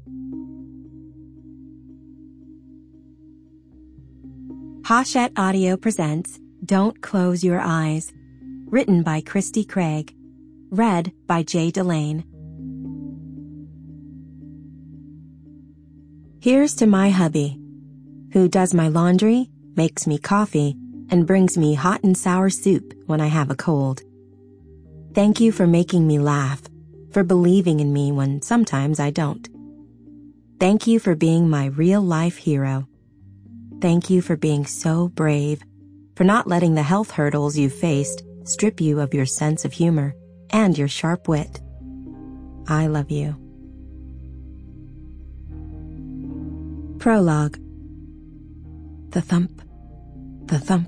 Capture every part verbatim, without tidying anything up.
Hachette Audio presents Don't Close Your Eyes, written by Christy Craig, read by Jay Delane. Here's to my hubby, who does my laundry, makes me coffee, and brings me hot and sour soup when I have a cold. Thank you for making me laugh, for believing in me when sometimes I don't. Thank you for being my real-life hero. Thank you for being so brave, for not letting the health hurdles you've faced strip you of your sense of humor and your sharp wit. I love you. Prologue. The thump, the thump.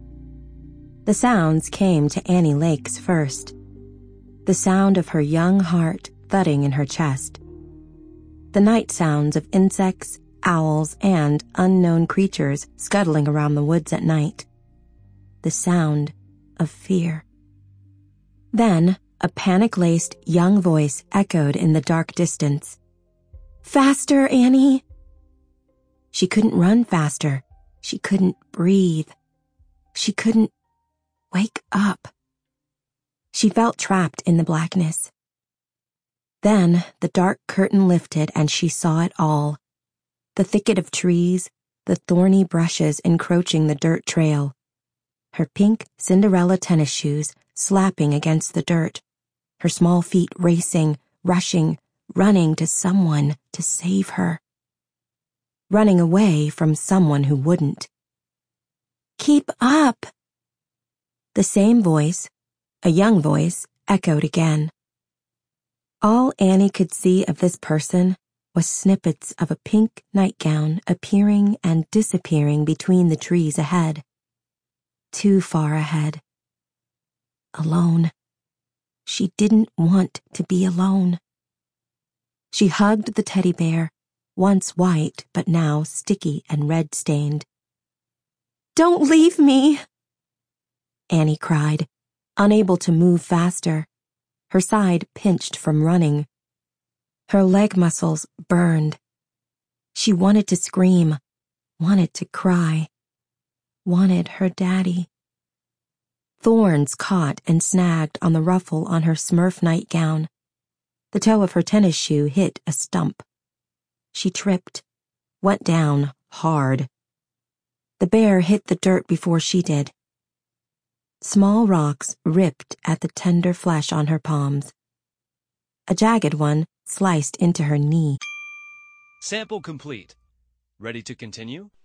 The sounds came to Annie Lakes first. The sound of her young heart thudding in her chest. The night sounds of insects, owls, and unknown creatures scuttling around the woods at night. The sound of fear. Then, a panic-laced young voice echoed in the dark distance. Faster, Annie! She couldn't run faster. She couldn't breathe. She couldn't wake up. She felt trapped in the blackness. Then, the dark curtain lifted and she saw it all. The thicket of trees, the thorny brushes encroaching the dirt trail. Her pink Cinderella tennis shoes slapping against the dirt. Her small feet racing, rushing, running to someone to save her. Running away from someone who wouldn't. Keep up! The same voice, a young voice, echoed again. All Annie could see of this person was snippets of a pink nightgown appearing and disappearing between the trees ahead. Too far ahead. Alone. She didn't want to be alone. She hugged the teddy bear, once white but now sticky and red-stained. Don't leave me! Annie cried, unable to move faster. Her side pinched from running. Her leg muscles burned. She wanted to scream, wanted to cry, wanted her daddy. Thorns caught and snagged on the ruffle on her Smurf nightgown. The toe of her tennis shoe hit a stump. She tripped, went down hard. The bear hit the dirt before she did. Small rocks ripped at the tender flesh on her palms. A jagged one sliced into her knee. Sample complete. Ready to continue?